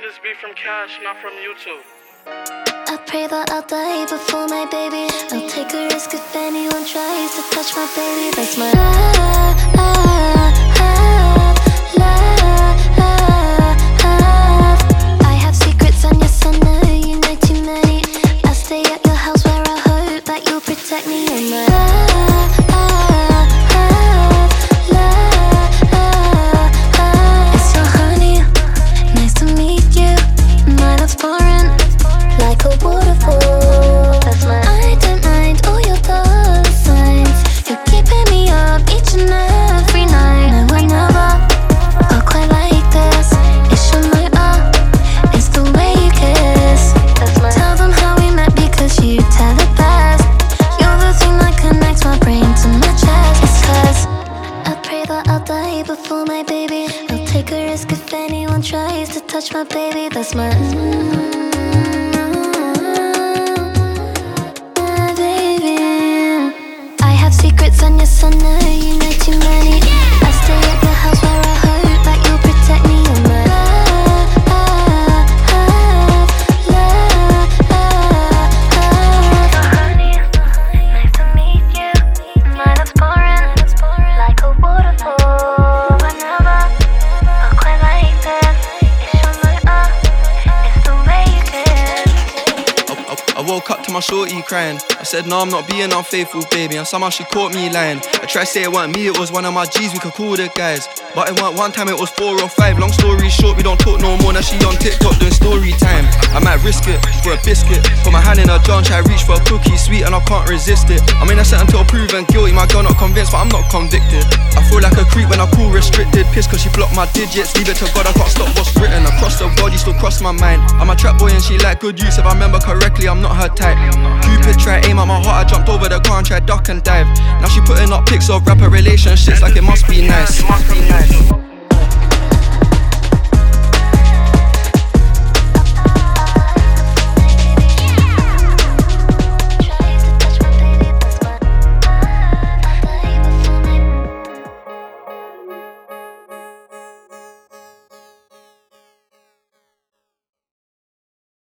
this beat from Cash, not from YouTube. I pray that I'll die before my baby. I'll take a risk if anyone tries to touch my baby. That's my love. I have secrets and yes I know you know too many. I stay at your house where I hope that you'll protect me. And my it's so honey, nice to meet you. My love's pouring like a waterfall. That's my I don't mind all your dollar signs. You're keeping me up each and every night. No one ever felt quite like this. It's your night, it's the way you kiss. That's my tell them how we met because you tell it best. You're the thing that connects my brain to my chest. It's 'cause I pray that I'll die before my baby. I'll take a risk if anyone tries to touch my baby. That's my secrets and yes I know you know too many. I stay at your house where I hope that you'll protect me. And my honey, nice to meet you. My love's pouring like a waterfall. Whenever I quite like this. It's your night, it's the way you kiss. I woke up to my shorty crying. I said no, I'm not being unfaithful, baby, and somehow she caught me lying. I tried to say it wasn't me, it was one of my G's, we could call the guys. But it weren't one time, it was 4 or 5. Long story short, we don't talk no more. Now she on TikTok doing story time. I might risk it for a biscuit. Put my hand in her jar and try to reach for a cookie. Sweet and I can't resist it. I'm innocent until proven guilty. My girl not convinced, but I'm not convicted. I feel like a creep when I call restricted. Pissed cause she blocked my digits. Leave it to God, I can't stop what's written. Across the world, you still cross my mind. I'm a trap boy and she like good use. If I remember correctly, I'm not her type. Cupid tried aim at my heart, I jumped over the car and tried duck and dive. Now she putting up pics of rapper relationships like it must be